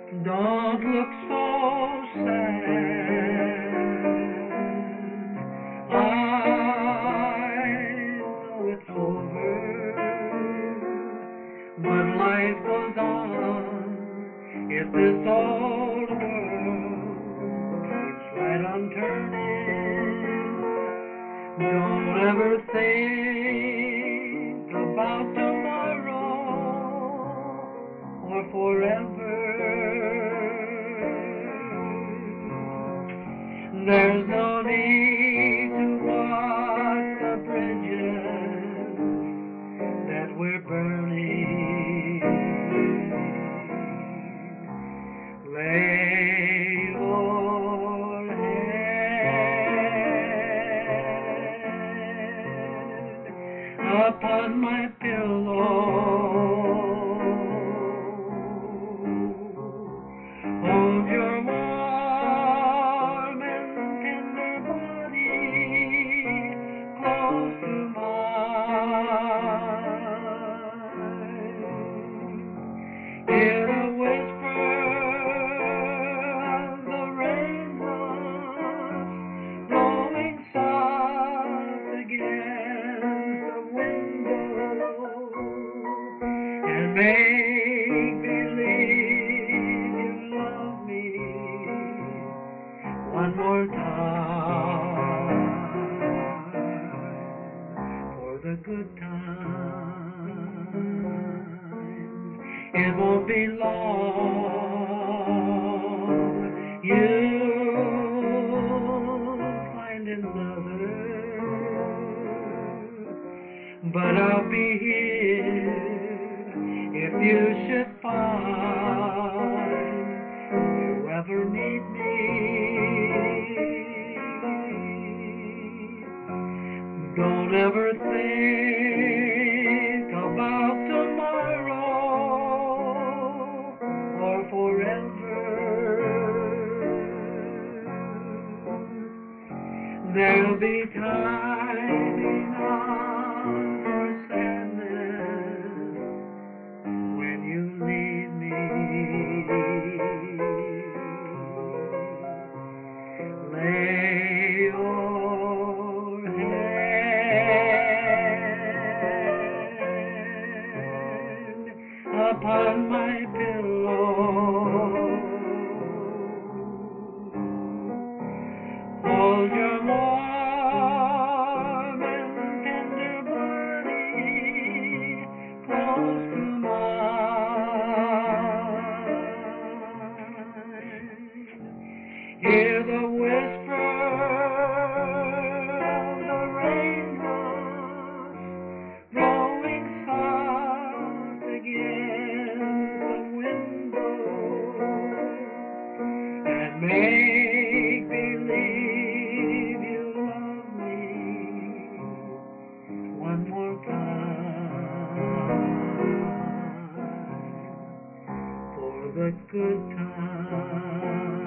Don't look so sad. I know it's over, but life goes on. If this old world keeps right on turning, don't ever think about tomorrow or forever. There's no need to watch the bridges that we're burning. Lay your head upon my pillow. Hold your warm and tender body close to mine. Hear the whisper of the raindrops blowing soft against the window, and make believe you love me one more time for the good times. It won't be long, you'll find another, but I'll be here if you should find you ever need me. Don't ever think about tomorrow or forever. There'll be time enough for sadness when you leave me. Lay your head upon my pillow. Hold your warm and tender body close to mine. Hear the whisper of the raindrops blowing soft against the window, and make believe you love me one more time for the good times.